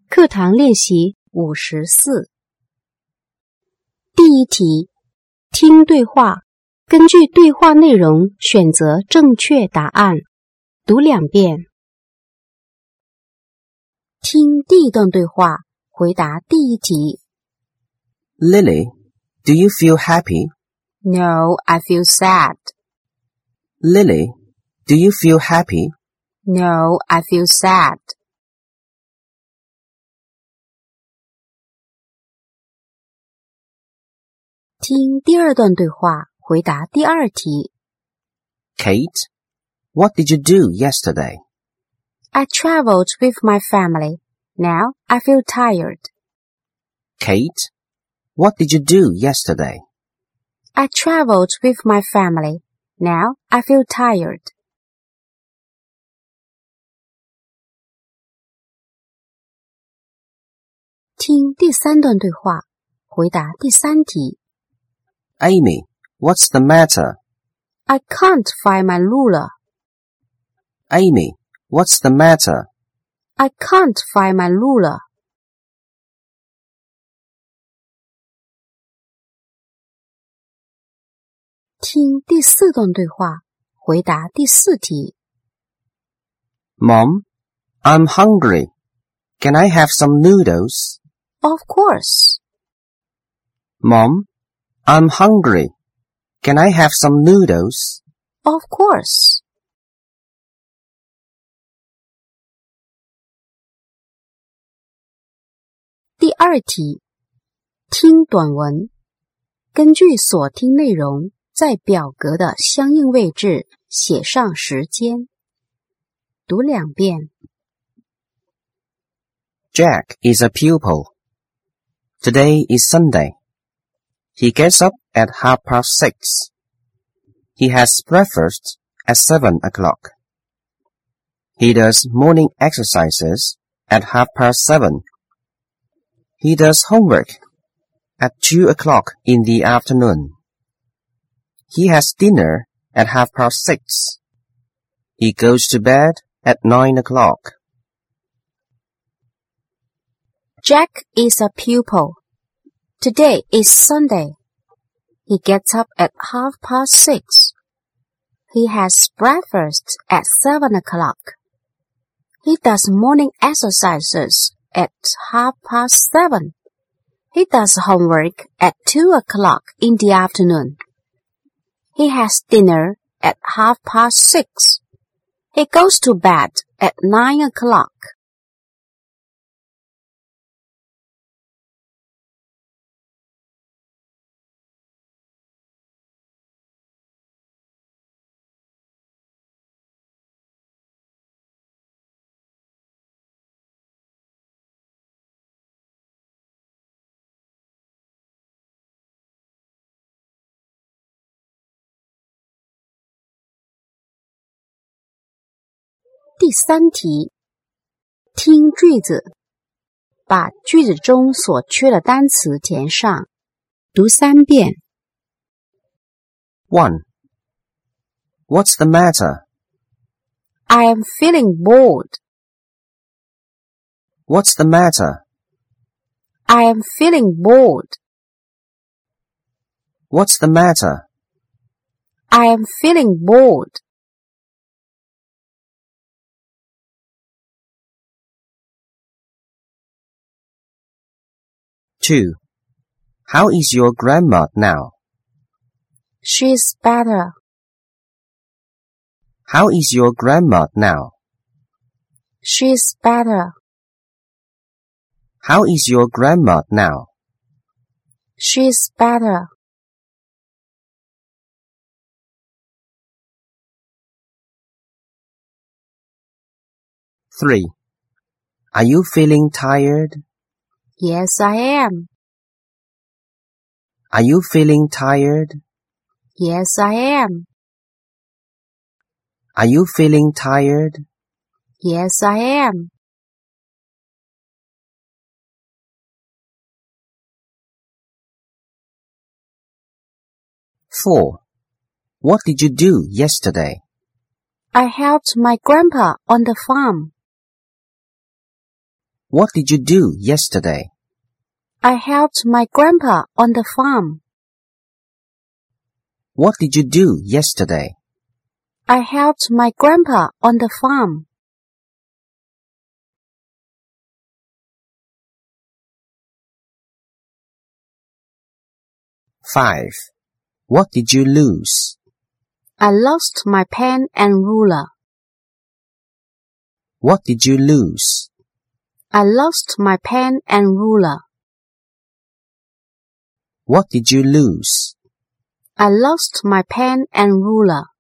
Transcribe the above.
课堂练习54。第一题，听对话，根据对话内容选择正确答案。读2遍。听第一段对话，回答第一题。 Lily, do you feel happy? No, I feel sad. Lily, do you feel happy? No, I feel sad. 听第二段对话，回答第二题。 Kate, what did you do yesterday? I traveled with my family. Now I feel tired. Kate, what did you do yesterday? I traveled with my family. Now I feel tired. 听第三段对话，回答第三题。 Amy, what's the matter? I can't find my ruler. Amy, what's the matter? I can't find my ruler. 听第四段对话，回答第四题。 Mom, I'm hungry. Can I have some noodles? Of course. Mom, I'm hungry. Can I have some noodles? Of course. 第二题，听短文，根据所听内容，在表格的相应位置写上时间。读2遍。 Jack is a pupil. Today is Sunday. He gets up at 6:30. He has breakfast at 7 o'clock. He does morning exercises at 7:30. He does homework at 2 o'clock in the afternoon. He has dinner at 6:30. He goes to bed at 9 o'clock. Jack is a pupil. Today is Sunday. He gets up at 6:30. He has breakfast at 7 o'clock. He does morning exercises at 7:30. He does homework at 2 o'clock in the afternoon. He has dinner at 6:30. He goes to bed at 9 o'clock. 第三题，听句子，把句子中所缺的单词填上。读3遍。 1. What's the matter? I am feeling bored. What's the matter? I am feeling bored. What's the matter? I am feeling bored. 2. How is your grandma now? She's better. How is your grandma now? She's better. How is your grandma now? She's better. 3. Are you feeling tired? Yes, I am. Are you feeling tired? Yes, I am. Are you feeling tired? Yes, I am. 4. What did you do yesterday? I helped my grandpa on the farm. What did you do yesterday? I helped my grandpa on the farm. What did you do yesterday? I helped my grandpa on the farm. 5. What did you lose? I lost my pen and ruler. What did you lose? I lost my pen and ruler. What did you lose? I lost my pen and ruler.